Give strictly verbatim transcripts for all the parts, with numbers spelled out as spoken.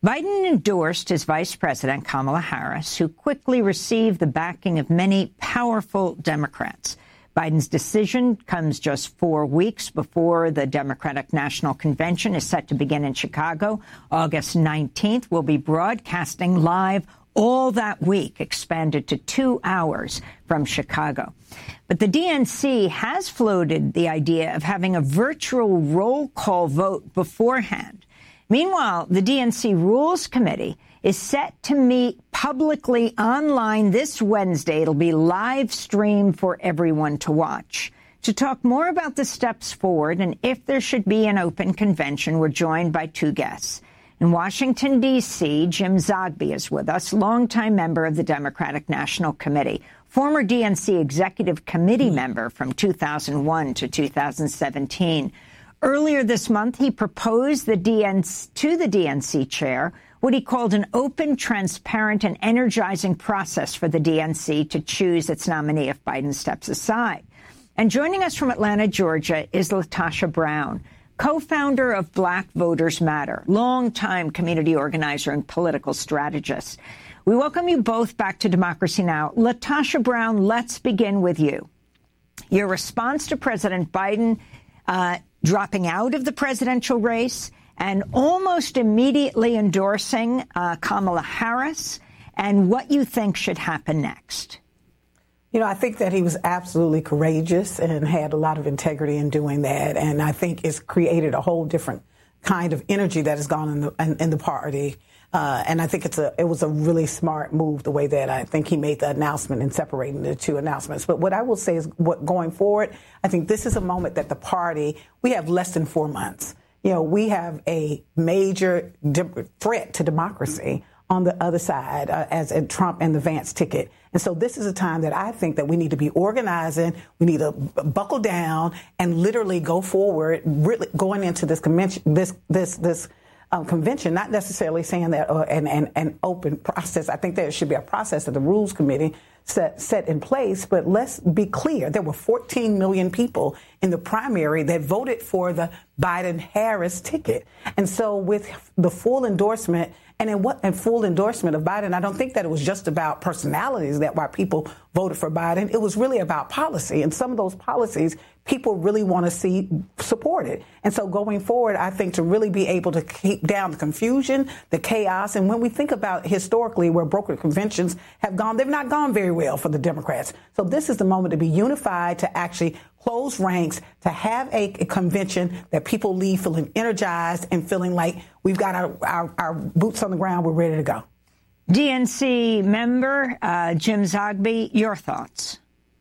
Biden endorsed his vice president, Kamala Harris, who quickly received the backing of many powerful Democrats. Biden's decision comes just four weeks before the Democratic National Convention is set to begin in Chicago. August nineteenth will be broadcasting live all that week, expanded to two hours from Chicago. But the D N C has floated the idea of having a virtual roll call vote beforehand. Meanwhile, the D N C Rules Committee is set to meet publicly online this Wednesday. It'll be live streamed for everyone to watch. To talk more about the steps forward and if there should be an open convention, we're joined by two guests. In Washington, D C, Jim Zogby is with us, longtime member of the Democratic National Committee, former D N C Executive Committee member from two thousand one to two thousand seventeen. Earlier this month, he proposed the D N C, to the D N C chair what he called an open, transparent, and energizing process for the D N C to choose its nominee if Biden steps aside. And joining us from Atlanta, Georgia, is LaTosha Brown, co-founder of Black Voters Matter, longtime community organizer and political strategist. We welcome you both back to Democracy Now! LaTosha Brown, let's begin with you. Your response to President Biden uh, dropping out of the presidential race and almost immediately endorsing uh, Kamala Harris, and what you think should happen next. You know, I think that he was absolutely courageous and had a lot of integrity in doing that. And I think it's created a whole different kind of energy that has gone in the, in, in the party. Uh, and I think it's a it was a really smart move, the way that I think he made the announcement and separating the two announcements. But what I will say is, what going forward, I think this is a moment that the party, we have less than four months. You know, we have a major de- threat to democracy on the other side, uh, as in Trump and the Vance ticket. And so this is a time that I think that we need to be organizing. We need to b- buckle down and literally go forward, really going into this convention, this, this, this um, convention, not necessarily saying that uh, an, an, an open process. I think there should be a process that the Rules Committee set, set in place. But let's be clear. There were fourteen million people in the primary that voted for the Biden-Harris ticket. And so with the full endorsement And in what and full endorsement of Biden, I don't think that it was just about personalities that why people voted for Biden. It was really about policy. And some of those policies people really want to see supported. And so going forward, I think to really be able to keep down the confusion, the chaos. And when we think about historically where brokered conventions have gone, they've not gone very well for the Democrats. So this is the moment to be unified, to actually close ranks, to have a, a convention that people leave feeling energized and feeling like we've got our, our, our boots on the ground, we're ready to go. D N C member uh, Jim Zogby, your thoughts?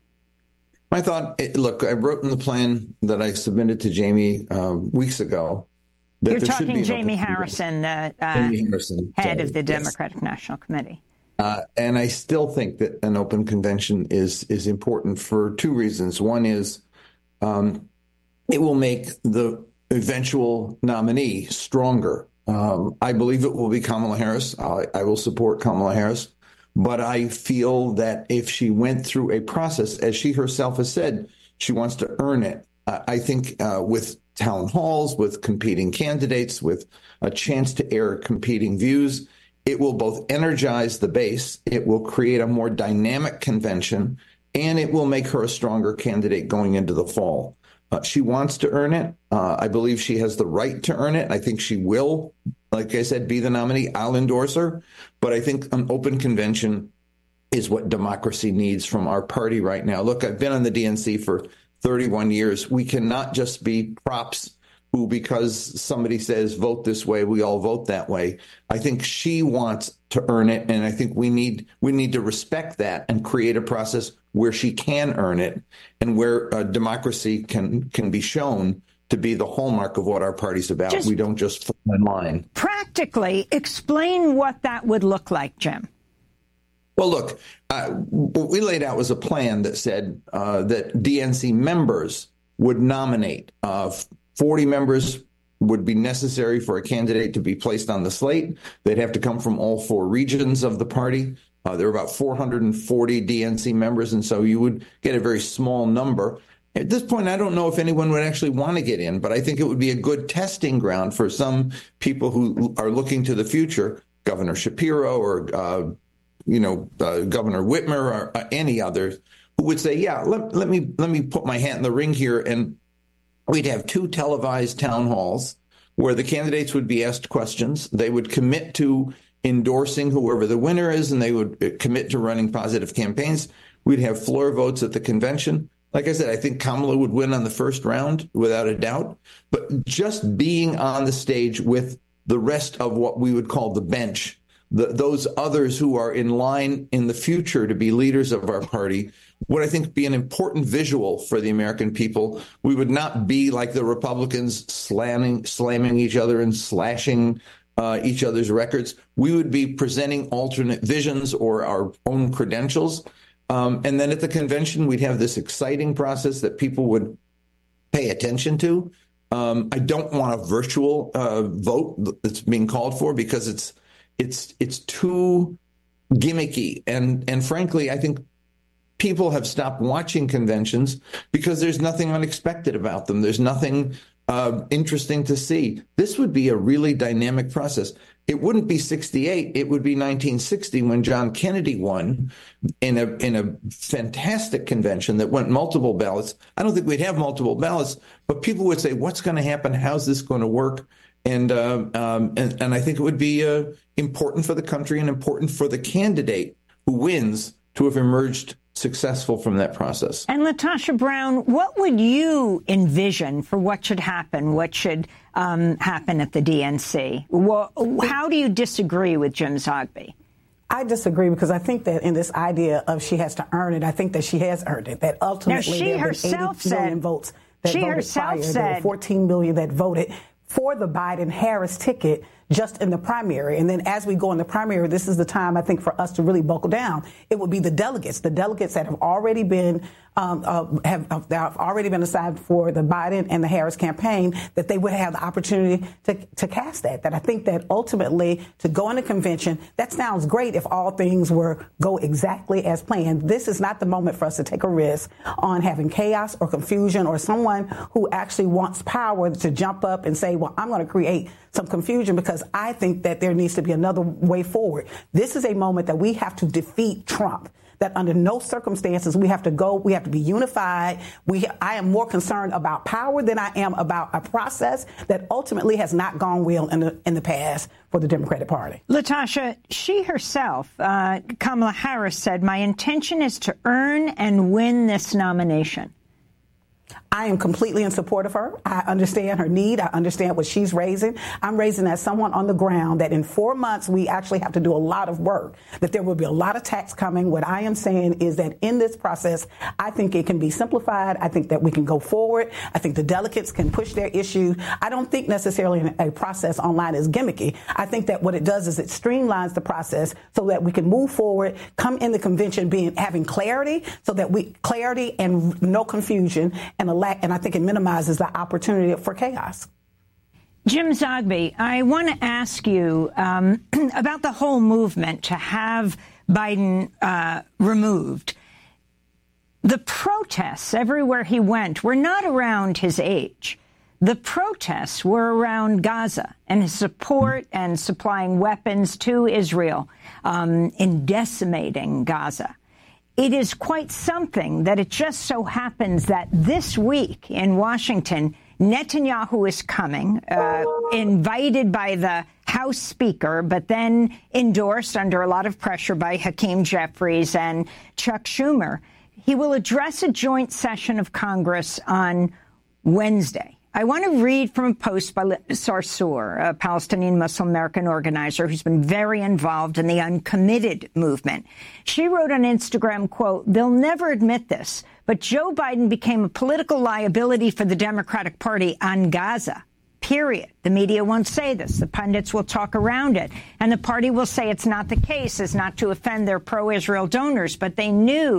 My thought, look, I wrote in the plan that I submitted to Jamie uh, weeks ago. That You're there talking should be Jamie Harrison, uh, uh, Jamie Harrison, head sorry, of the Democratic yes. National Committee. Uh, and I still think that an open convention is is important for two reasons. One is um, it will make the eventual nominee stronger. Um, I believe it will be Kamala Harris. I, I will support Kamala Harris. But I feel that if she went through a process, as she herself has said, she wants to earn it. Uh, I think uh, with town halls, with competing candidates, with a chance to air competing views, it will both energize the base, it will create a more dynamic convention, and it will make her a stronger candidate going into the fall. Uh, she wants to earn it. Uh, I believe she has the right to earn it. I think she will, like I said, be the nominee. I'll endorse her. But I think an open convention is what democracy needs from our party right now. Look, I've been on the D N C for thirty-one years. We cannot just be props who, because somebody says vote this way, we all vote that way. I think she wants to earn it, and I think we need we need to respect that and create a process where she can earn it and where uh, democracy can can be shown to be the hallmark of what our party's about. Just we don't just fall in line. Practically, explain what that would look like, Jim. Well, look, uh, what we laid out was a plan that said uh, that D N C members would nominate. Uh, forty members would be necessary for a candidate to be placed on the slate. They'd have to come from all four regions of the party. Uh, there are about four hundred forty D N C members, and so you would get a very small number. At this point, I don't know if anyone would actually want to get in, but I think it would be a good testing ground for some people who are looking to the future, Governor Shapiro or, uh, you know, uh, Governor Whitmer or uh, any others, who would say, yeah, let, let me let me put my hat in the ring here. And we'd have two televised town halls where the candidates would be asked questions. They would commit to endorsing whoever the winner is, and they would commit to running positive campaigns. We'd have floor votes at the convention. Like I said, I think Kamala would win on the first round without a doubt. But just being on the stage with the rest of what we would call the bench, the, those others who are in line in the future to be leaders of our party, would I think be an important visual for the American people. We would not be like the Republicans slamming, slamming each other and slashing uh, each other's records. We would be presenting alternate visions or our own credentials. Um, and then at the convention, we'd have this exciting process that people would pay attention to. Um, I don't want a virtual uh, vote that's being called for because it's it's it's too gimmicky. And and frankly, I think people have stopped watching conventions because there's nothing unexpected about them. There's nothing uh, interesting to see. This would be a really dynamic process. It wouldn't be sixty-eight. It would be nineteen sixty when John Kennedy won in a in a fantastic convention that went multiple ballots. I don't think we'd have multiple ballots, but people would say, what's going to happen? How's this going to work? And, uh, um, and and I think it would be uh, important for the country and important for the candidate who wins to have emerged successful from that process. And LaTosha Brown, what would you envision for what should happen, what should um, happen at the D N C? Well, how do you disagree with Jim Zogby? I disagree because I think that in this idea of she has to earn it, I think that she has earned it. That ultimately now, she there have herself been eighty million said, votes that she voted herself prior. said, there were fourteen million that voted for the Biden-Harris ticket just in the primary. And then as we go in the primary, this is the time, I think, for us to really buckle down. It would be the delegates, the delegates that have already been um, uh, have, have already been assigned for the Biden and the Harris campaign, that they would have the opportunity to, to cast that. That I think that ultimately to go in a convention, that sounds great if all things were go exactly as planned. This is not the moment for us to take a risk on having chaos or confusion or someone who actually wants power to jump up and say, well, I'm going to create some confusion, because I think that there needs to be another way forward. This is a moment that we have to defeat Trump, that under no circumstances we have to go, we have to be unified. We, I am more concerned about power than I am about a process that ultimately has not gone well in the, in the past for the Democratic Party. LaTosha, she herself, uh, Kamala Harris, said, my intention is to earn and win this nomination. I am completely in support of her. I understand her need. I understand what she's raising. I'm raising as someone on the ground that in four months, we actually have to do a lot of work, that there will be a lot of tax coming. What I am saying is that in this process, I think it can be simplified. I think that we can go forward. I think the delegates can push their issue. I don't think necessarily a process online is gimmicky. I think that what it does is it streamlines the process so that we can move forward, come in the convention being having clarity, so that we clarity and no confusion and a lack, and I think it minimizes the opportunity for chaos. Jim Zogby, I want to ask you um, about the whole movement to have Biden uh, removed. The protests everywhere he went were not around his age. The protests were around Gaza and his support and supplying weapons to Israel um, in decimating Gaza. It is quite something that it just so happens that this week in Washington, Netanyahu is coming, uh, invited by the House Speaker, but then endorsed under a lot of pressure by Hakeem Jeffries and Chuck Schumer. He will address a joint session of Congress on Wednesday. I want to read from a post by Sarsour, a Palestinian Muslim American organizer who's been very involved in the uncommitted movement. She wrote on Instagram, quote, they'll never admit this, but Joe Biden became a political liability for the Democratic Party on Gaza, period. The media won't say this. The pundits will talk around it. And the party will say it's not the case, as not to offend their pro-Israel donors. But they knew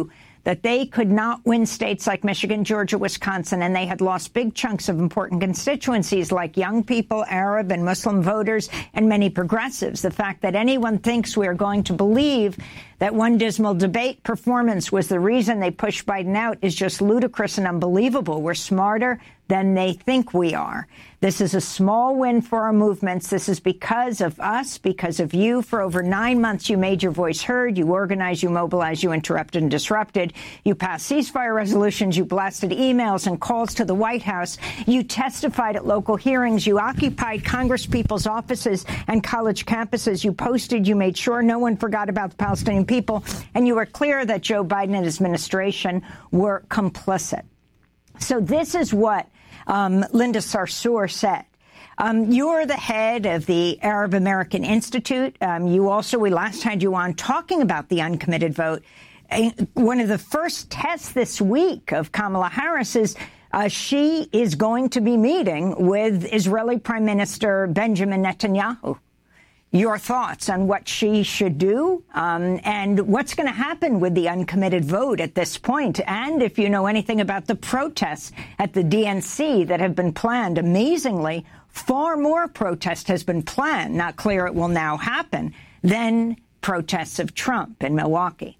that they could not win states like Michigan, Georgia, Wisconsin, and they had lost big chunks of important constituencies like young people, Arab and Muslim voters, and many progressives. The fact that anyone thinks we are going to believe that one dismal debate performance was the reason they pushed Biden out is just ludicrous and unbelievable. We're smarter than they think we are. This is a small win for our movements. This is because of us, because of you. For over nine months, you made your voice heard. You organized, you mobilized, you interrupted and disrupted. You passed ceasefire resolutions. You blasted emails and calls to the White House. You testified at local hearings. You occupied congresspeople's offices and college campuses. You posted. You made sure no one forgot about the Palestinian people. And you were clear that Joe Biden and his administration were complicit. So this is what um, Linda Sarsour said. Um, you're the head of the Arab American Institute. Um, you also, we last had you on talking about the uncommitted vote. Uh, one of the first tests this week of Kamala Harris is uh, she is going to be meeting with Israeli Prime Minister Benjamin Netanyahu. Your thoughts on what she should do um, and what's going to happen with the uncommitted vote at this point, and if you know anything about the protests at the D N C that have been planned. Amazingly, far more protest has been planned, not clear it will now happen, than protests of Trump in Milwaukee.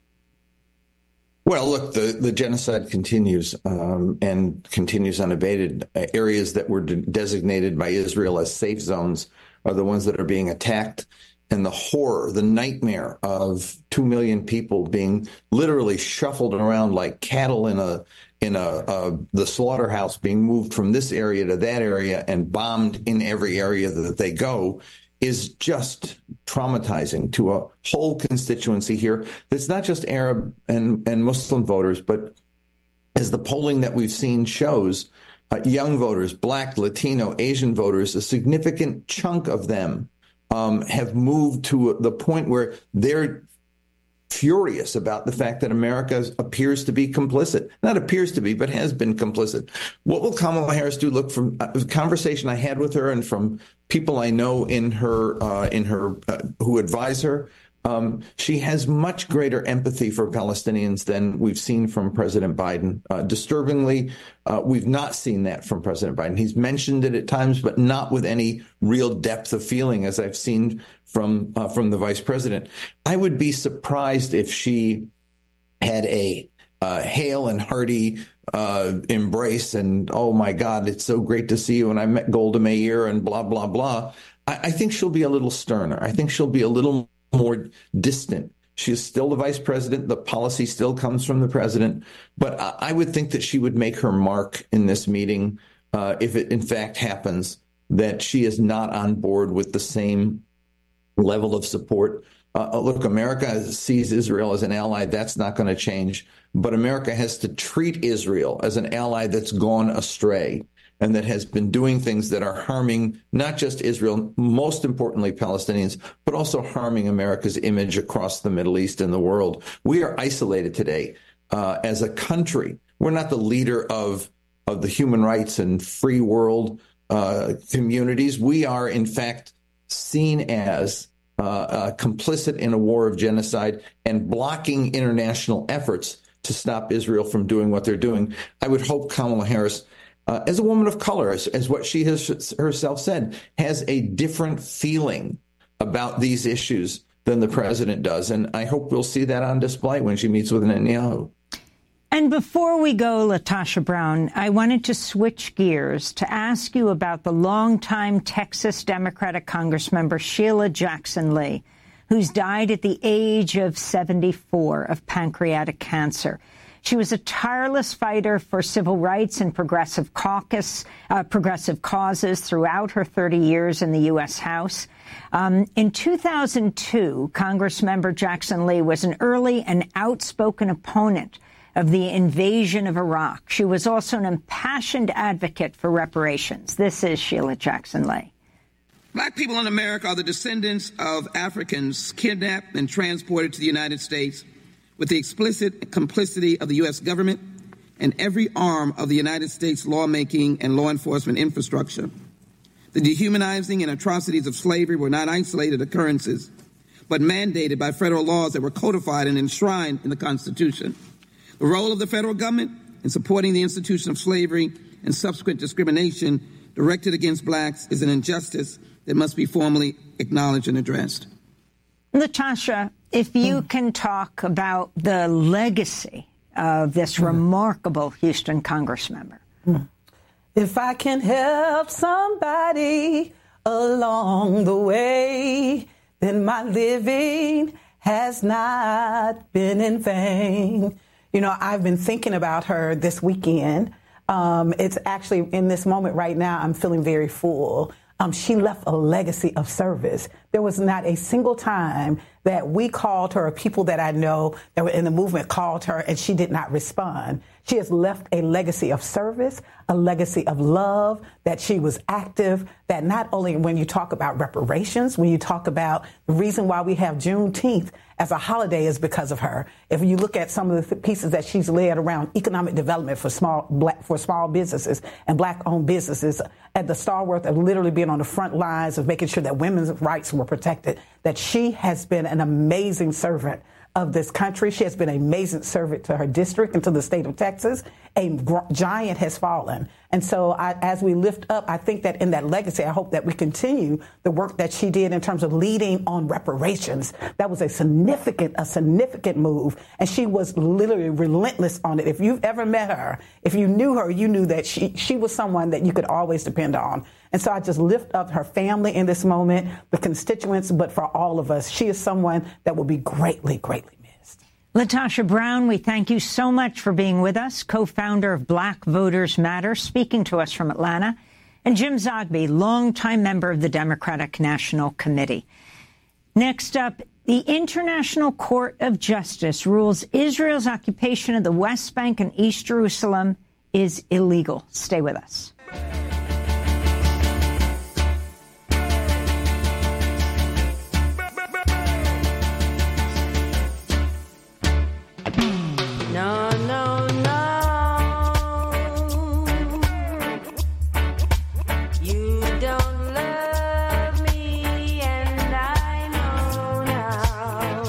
Well, look, the, the genocide continues um, and continues unabated. Uh, areas that were de- designated by Israel as safe zones are the ones that are being attacked. And the horror, the nightmare of two million people being literally shuffled around like cattle in a in a uh, the slaughterhouse, being moved from this area to that area and bombed in every area that they go, is just traumatizing to a whole constituency here. It's not just Arab and, and Muslim voters, but as the polling that we've seen shows, uh, young voters, Black, Latino, Asian voters, a significant chunk of them um, have moved to the point where they're furious about the fact that America appears to be complicit. Not appears to be, but has been complicit. What will Kamala Harris do? Look, from a conversation I had with her and from people I know in her, uh, in her, uh, who advise her, um, she has much greater empathy for Palestinians than we've seen from President Biden. Uh, disturbingly, uh, we've not seen that from President Biden. He's mentioned it at times, but not with any real depth of feeling, as I've seen from uh, from the vice president. I would be surprised if she had a uh, hail and hearty uh, embrace and, oh, my God, it's so great to see you. And I met Golda Meir and blah, blah, blah. I, I think she'll be a little sterner. I think she'll be a little more distant. She is still the vice president. The policy still comes from the president. But I, I would think that she would make her mark in this meeting uh, if it, in fact, happens, that she is not on board with the same level of support. Uh, look, America sees Israel as an ally. That's not going to change. But America has to treat Israel as an ally that's gone astray and that has been doing things that are harming not just Israel, most importantly Palestinians, but also harming America's image across the Middle East and the world. We are isolated today uh, as a country. We're not the leader of, of the human rights and free world uh, communities. We are, in fact, seen as uh, uh, complicit in a war of genocide and blocking international efforts to stop Israel from doing what they're doing. I would hope Kamala Harris, uh, as a woman of color, as, as what she has herself said, has a different feeling about these issues than the president does. And I hope we'll see that on display when she meets with Netanyahu. And before we go, Latasha Brown, I wanted to switch gears to ask you about the longtime Texas Democratic Congressmember Sheila Jackson Lee, who's died at the age of seventy-four of pancreatic cancer. She was a tireless fighter for civil rights and progressive caucus, uh, progressive causes throughout her thirty years in the U S House. Um, in two thousand two, Congressmember Jackson Lee was an early and outspoken opponent of the invasion of Iraq. She was also an impassioned advocate for reparations. This is Sheila Jackson Lee. Black people in America are the descendants of Africans kidnapped and transported to the United States with the explicit complicity of the U S government and every arm of the United States lawmaking and law enforcement infrastructure. The dehumanizing and atrocities of slavery were not isolated occurrences, but mandated by federal laws that were codified and enshrined in the Constitution. The role of the federal government in supporting the institution of slavery and subsequent discrimination directed against blacks is an injustice that must be formally acknowledged and addressed. Latasha, if you mm. can talk about the legacy of this mm. remarkable Houston Congress member. Mm. If I can help somebody along the way, then my living has not been in vain. You know, I've been thinking about her this weekend. Um, it's actually in this moment right now, I'm feeling very full. Um, she left a legacy of service. There was not a single time that we called her, or people that I know that were in the movement called her, and she did not respond. She has left a legacy of service, a legacy of love, that she was active, that not only when you talk about reparations, when you talk about the reason why we have Juneteenth as a holiday is because of her. If you look at some of the pieces that she's led around economic development for small black, for small businesses and black-owned businesses, at the stalwart of literally being on the front lines of making sure that women's rights were protected, that she has been an amazing servant of this country. She has been an amazing servant to her district and to the state of Texas. A gr- giant has fallen. And so I, as we lift up, I think that in that legacy, I hope that we continue the work that she did in terms of leading on reparations. That was a significant, a significant move. And she was literally relentless on it. If you've ever met her, if you knew her, you knew that she, she was someone that you could always depend on. And so I just lift up her family in this moment, the constituents, but for all of us, she is someone that will be greatly, greatly missed. Latasha Brown, we thank you so much for being with us, co-founder of Black Voters Matter, speaking to us from Atlanta, and Jim Zogby, longtime member of the Democratic National Committee. Next up, the International Court of Justice rules Israel's occupation of the West Bank and East Jerusalem is illegal. Stay with us. No, no, no. You don't love me, and I know now.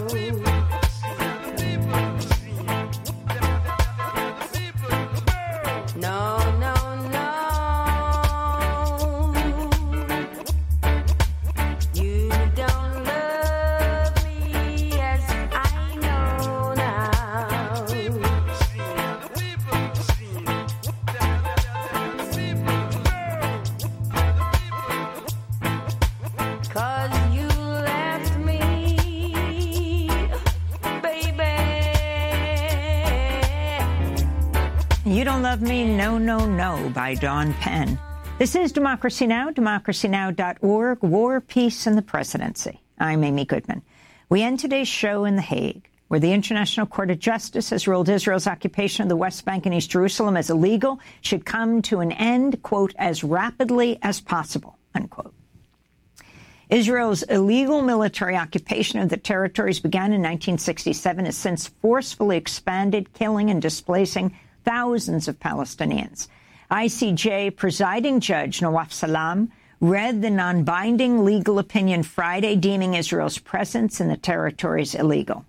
No, no, no. You don't love me as I know now. 'Cause you left me, baby. You Don't Love Me, No, No, No by Dawn Penn. This is Democracy Now!, democracy now dot org, War, Peace, and the Presidency. I'm Amy Goodman. We end today's show in The Hague, where the International Court of Justice has ruled Israel's occupation of the West Bank and East Jerusalem as illegal, should come to an end, quote, as rapidly as possible, unquote. Israel's illegal military occupation of the territories began in nineteen sixty-seven, has since forcefully expanded, killing and displacing thousands of Palestinians. I C J presiding judge Nawaf Salam read the non-binding legal opinion Friday, deeming Israel's presence in the territories illegal.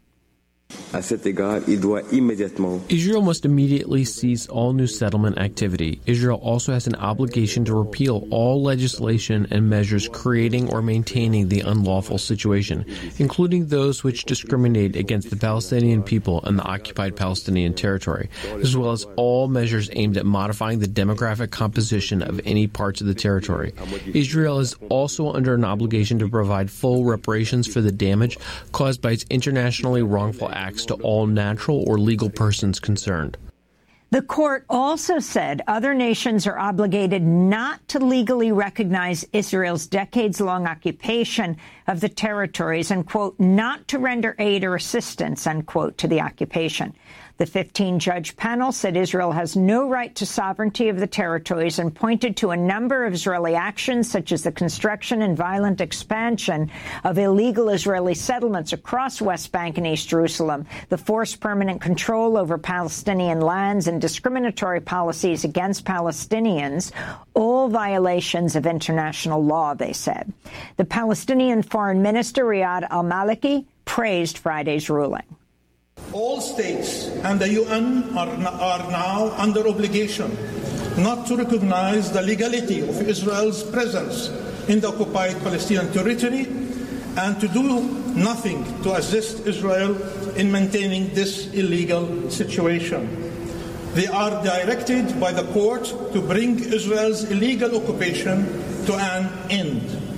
Israel must immediately cease all new settlement activity. Israel also has an obligation to repeal all legislation and measures creating or maintaining the unlawful situation, including those which discriminate against the Palestinian people and the occupied Palestinian territory, as well as all measures aimed at modifying the demographic composition of any parts of the territory. Israel is also under an obligation to provide full reparations for the damage caused by its internationally wrongful acts to all natural or legal persons concerned. The court also said other nations are obligated not to legally recognize Israel's decades-long occupation of the territories and, quote, not to render aid or assistance, unquote, to the occupation. The fifteen-judge panel said Israel has no right to sovereignty of the territories and pointed to a number of Israeli actions, such as the construction and violent expansion of illegal Israeli settlements across West Bank and East Jerusalem, the forced permanent control over Palestinian lands, and discriminatory policies against Palestinians, all violations of international law, they said. The Palestinian Foreign Minister, Riyad al-Maliki, praised Friday's ruling. All states and the U N are, are now under obligation not to recognize the legality of Israel's presence in the occupied Palestinian territory and to do nothing to assist Israel in maintaining this illegal situation. They are directed by the court to bring Israel's illegal occupation to an end.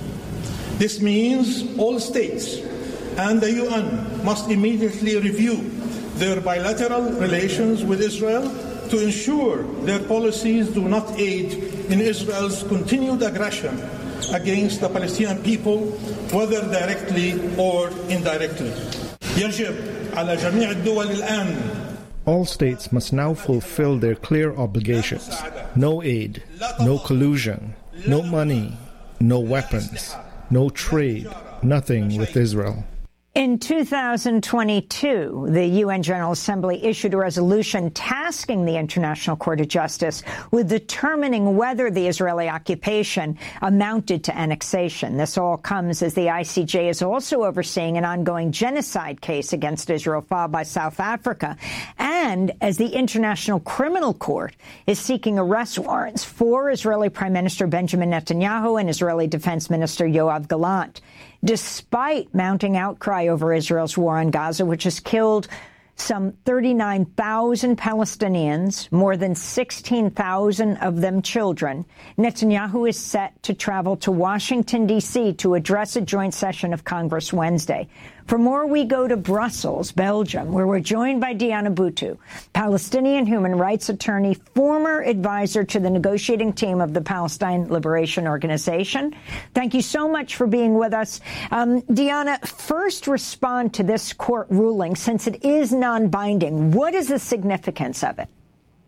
This means all states and the U N must immediately review their bilateral relations with Israel to ensure their policies do not aid in Israel's continued aggression against the Palestinian people, whether directly or indirectly. يجب على جميع الدول الآن. All states must now fulfill their clear obligations. No aid, no collusion, no money, no weapons, no trade, nothing with Israel. In two thousand twenty-two, the U N General Assembly issued a resolution tasking the International Court of Justice with determining whether the Israeli occupation amounted to annexation. This all comes as the I C J is also overseeing an ongoing genocide case against Israel filed by South Africa, and as the International Criminal Court is seeking arrest warrants for Israeli Prime Minister Benjamin Netanyahu and Israeli Defense Minister Yoav Gallant. Despite mounting outcry over Israel's war on Gaza, which has killed some thirty-nine thousand Palestinians, more than sixteen thousand of them children, Netanyahu is set to travel to Washington, D C to address a joint session of Congress Wednesday. For more, we go to Brussels, Belgium, where we're joined by Diana Boutou, Palestinian human rights attorney, former advisor to the negotiating team of the Palestine Liberation Organization. Thank you so much for being with us. Um, Diana, first respond to this court ruling, since it is non-binding. What is the significance of it?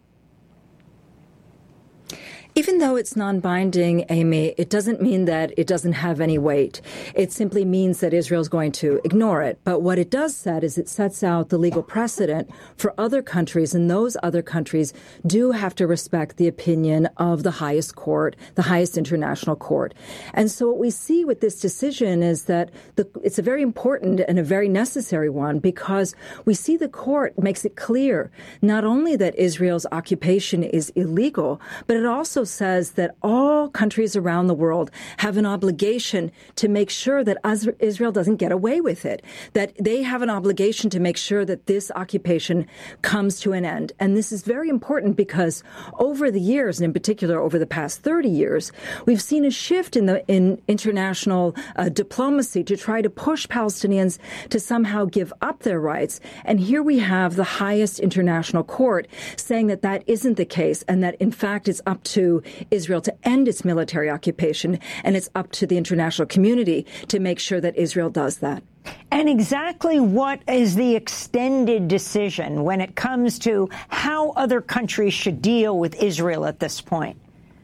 Even though it's non-binding, Amy, it doesn't mean that it doesn't have any weight. It simply means that Israel's going to ignore it. But what it does set is it sets out the legal precedent for other countries, and those other countries do have to respect the opinion of the highest court, the highest international court. And so what we see with this decision is that the, it's a very important and a very necessary one, because we see the court makes it clear not only that Israel's occupation is illegal, but it also says that all countries around the world have an obligation to make sure that Israel doesn't get away with it, that they have an obligation to make sure that this occupation comes to an end. And this is very important because over the years, and in particular over the past thirty years, we've seen a shift in the in international uh, diplomacy to try to push Palestinians to somehow give up their rights. And here we have the highest international court saying that that isn't the case, and that in fact it's up to Israel to end its military occupation, and it's up to the international community to make sure that Israel does that. And exactly what is the extended decision when it comes to how other countries should deal with Israel at this point?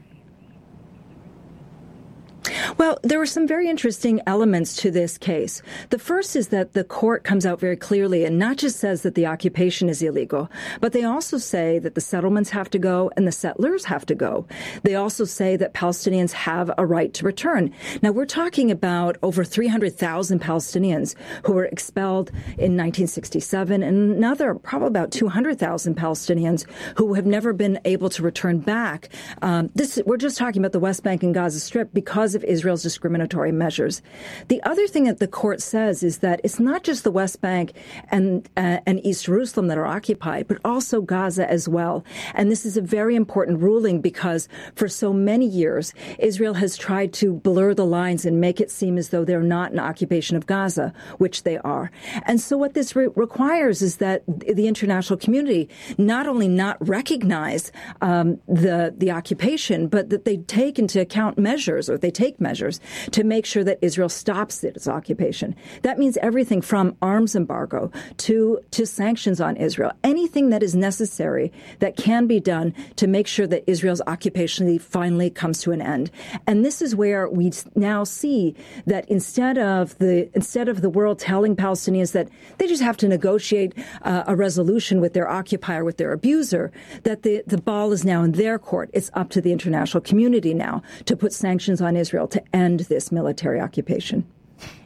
Well, there were some very interesting elements to this case. The first is that the court comes out very clearly and not just says that the occupation is illegal, but they also say that the settlements have to go and the settlers have to go. They also say that Palestinians have a right to return. Now, we're talking about over three hundred thousand Palestinians who were expelled in nineteen sixty-seven, and another probably about two hundred thousand Palestinians who have never been able to return back. Um, this, we're just talking about the West Bank and Gaza Strip because of Israel's discriminatory measures. The other thing that the court says is that it's not just the West Bank and uh, and East Jerusalem that are occupied, but also Gaza as well. And this is a very important ruling because for so many years, Israel has tried to blur the lines and make it seem as though they're not an occupation of Gaza, which they are. And so what this re- requires is that the international community not only not recognize um, the the occupation, but that they take into account measures, or they take measures to make sure that Israel stops its occupation. That means everything from arms embargo to to sanctions on Israel, anything that is necessary that can be done to make sure that Israel's occupation finally comes to an end. And this is where we now see that instead of the instead of the world telling Palestinians that they just have to negotiate uh, a resolution with their occupier, with their abuser, that the, the ball is now in their court. It's up to the international community now to put sanctions on Israel to end this military occupation.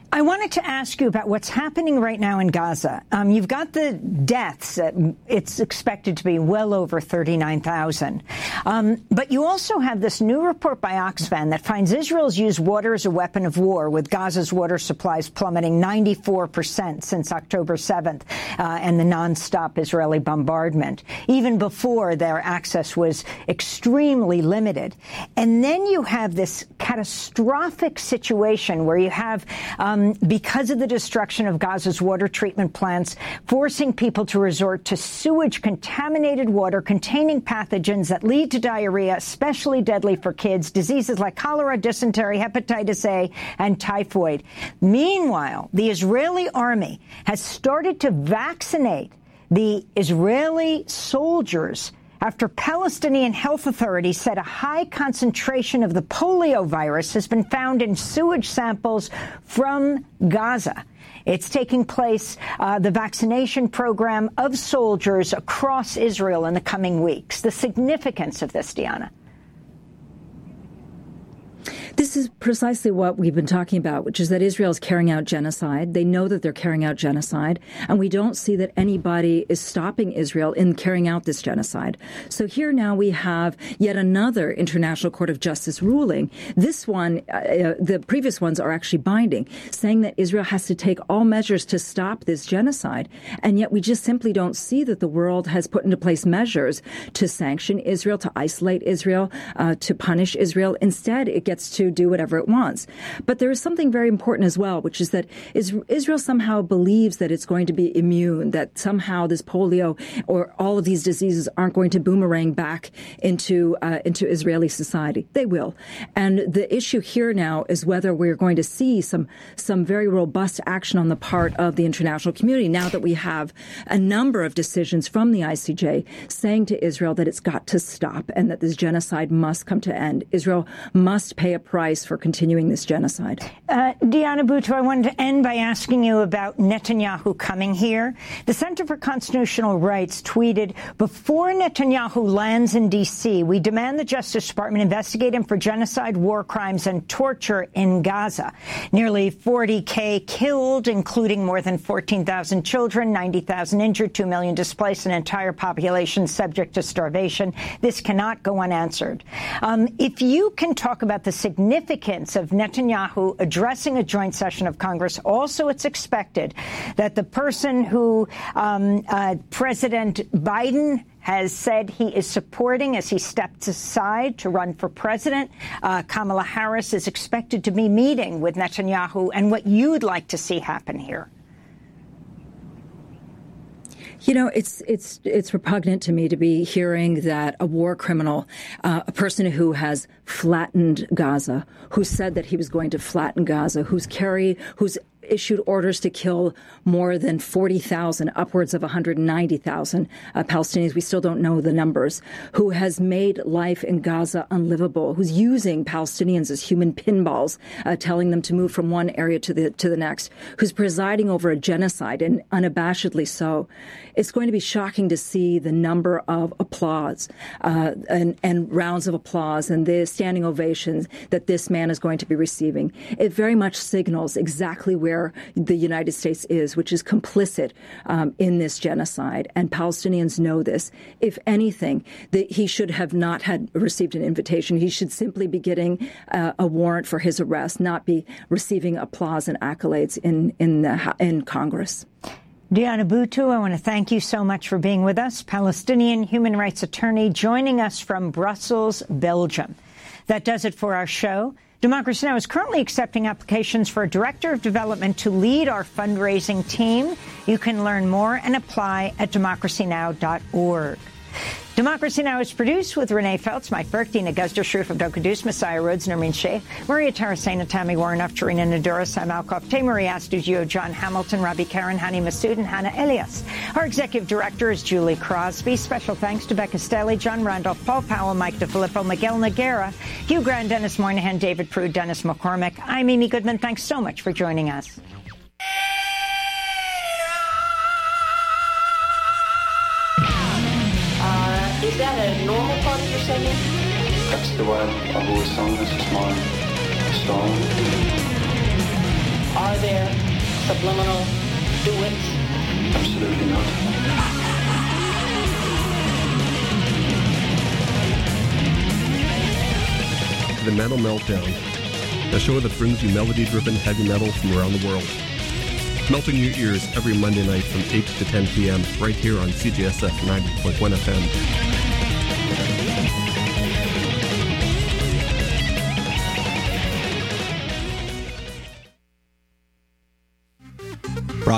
I wanted to ask you about what's happening right now in Gaza. Um, you've got the deaths. Uh, it's expected to be well over thirty-nine thousand. Um, but you also have this new report by Oxfam that finds Israel's used water as a weapon of war, with Gaza's water supplies plummeting ninety-four percent since October seventh uh, and the nonstop Israeli bombardment, even before their access was extremely limited. And then you have this catastrophic situation where you have um, because of the destruction of Gaza's water treatment plants, forcing people to resort to sewage-contaminated water containing pathogens that lead to diarrhea, especially deadly for kids, diseases like cholera, dysentery, hepatitis A, and typhoid. Meanwhile, the Israeli army has started to vaccinate the Israeli soldiers after Palestinian health authorities said a high concentration of the polio virus has been found in sewage samples from Gaza. It's taking place, uh, the vaccination program of soldiers across Israel in the coming weeks. The significance of this, Diana. This is precisely what we've been talking about, which is that Israel is carrying out genocide. They know that they're carrying out genocide, and we don't see that anybody is stopping Israel in carrying out this genocide. So here now we have yet another International Court of Justice ruling. This one, uh, the previous ones are actually binding, saying that Israel has to take all measures to stop this genocide. And yet we just simply don't see that the world has put into place measures to sanction Israel, to isolate Israel, uh, to punish Israel. Instead, it gets to do whatever it wants. But there is something very important as well, which is that Israel somehow believes that it's going to be immune, that somehow this polio or all of these diseases aren't going to boomerang back into uh, into Israeli society. They will. And the issue here now is whether we're going to see some some very robust action on the part of the international community now that we have a number of decisions from the I C J saying to Israel that it's got to stop and that this genocide must come to end. Israel must pay a price for continuing this genocide. Uh, Diana Buttu, I wanted to end by asking you about Netanyahu coming here. The Center for Constitutional Rights tweeted, "Before Netanyahu lands in D C, we demand the Justice Department investigate him for genocide, war crimes, and torture in Gaza. Nearly forty K killed, including more than fourteen thousand children, ninety thousand injured, two million displaced, an entire population subject to starvation. This cannot go unanswered." Um, if you can talk about the significance of Netanyahu addressing a joint session of Congress. Also, it's expected that the person who um, uh, President Biden has said he is supporting as he steps aside to run for president, uh, Kamala Harris, is expected to be meeting with Netanyahu, and what you'd like to see happen here. You know, it's it's it's repugnant to me to be hearing that a war criminal, uh, a person who has flattened Gaza, who said that he was going to flatten Gaza, who's carried, who's issued orders to kill more than forty thousand, upwards of one hundred ninety thousand uh, Palestinians. We still don't know the numbers, who has made life in Gaza unlivable, who's using Palestinians as human pinballs, uh, telling them to move from one area to the to the next, who's presiding over a genocide, and unabashedly so. It's going to be shocking to see the number of applause uh, and, and rounds of applause and the standing ovations that this man is going to be receiving. It very much signals exactly where the United States is, which is complicit um, in this genocide. And Palestinians know this. If anything, the, he should have not had received an invitation. He should simply be getting uh, a warrant for his arrest, not be receiving applause and accolades in in, the, in Congress. Diana Buttu, I want to thank you so much for being with us. Palestinian human rights attorney joining us from Brussels, Belgium. That does it for our show. Democracy Now! Is currently accepting applications for a director of development to lead our fundraising team. You can learn more and apply at democracy now dot org. Democracy Now! Is produced with Renee Feltz, Mike Burke, Dina Guzder-Shroof of Dokadus, Messiah Rhodes, Nermeen Sheikh, Maria Tarasena, Tammy Warren, Aftarina Nadura, Sam Alcoff, Marie Astudillo, John Hamilton, Robbie Karen, Hani Masood, and Hannah Elias. Our executive director is Julie Crosby. Special thanks to Becca Stelly, John Randolph, Paul Powell, Mike DeFilippo, Miguel Noguera, Hugh Grant, Dennis Moynihan, David Prude, Dennis McCormick. I'm Amy Goodman. Thanks so much for joining us. Is that a normal part of your singing? That's the way I've always sung. This is my style. Are there subliminal duets? Absolutely not. The Metal Meltdown, a show that brings you melody-driven heavy metal from around the world. Melting your ears every Monday night from eight to ten p.m. right here on C J S F ninety point one F M.